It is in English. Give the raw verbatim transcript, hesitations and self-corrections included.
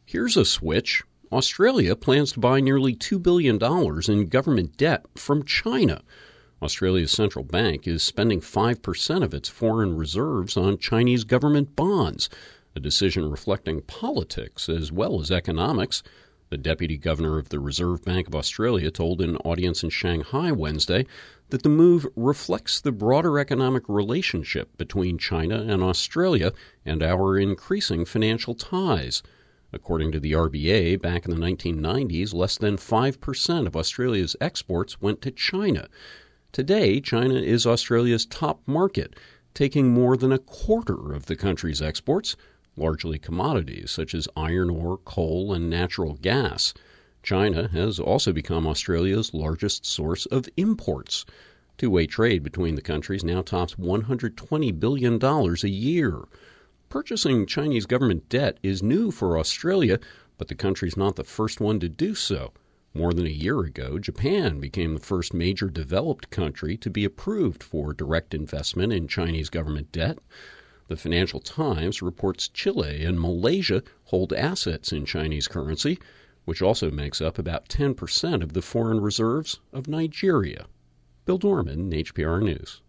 Here's a switch. Australia plans to buy nearly two billion dollars in government debt from China. Australia's central bank is spending five percent of its foreign reserves on Chinese government bonds, a decision reflecting politics as well as economics. The deputy governor of the Reserve Bank of Australia told an audience in Shanghai Wednesday that the move reflects the broader economic relationship between China and Australia and our increasing financial ties. According to the R B A, back in the nineteen nineties, less than five percent of Australia's exports went to China. Today, China is Australia's top market, taking more than a quarter of the country's exports, largely commodities such as iron ore, coal, and natural gas. China has also become Australia's largest source of imports. Two-way trade between the countries now tops one hundred twenty billion dollars a year. Purchasing Chinese government debt is new for Australia, but the country's not the first one to do so. More than a year ago, Japan became the first major developed country to be approved for direct investment in Chinese government debt. The Financial Times reports Chile and Malaysia hold assets in Chinese currency, which also makes up about ten percent of the foreign reserves of Nigeria. Bill Dorman, H P R News.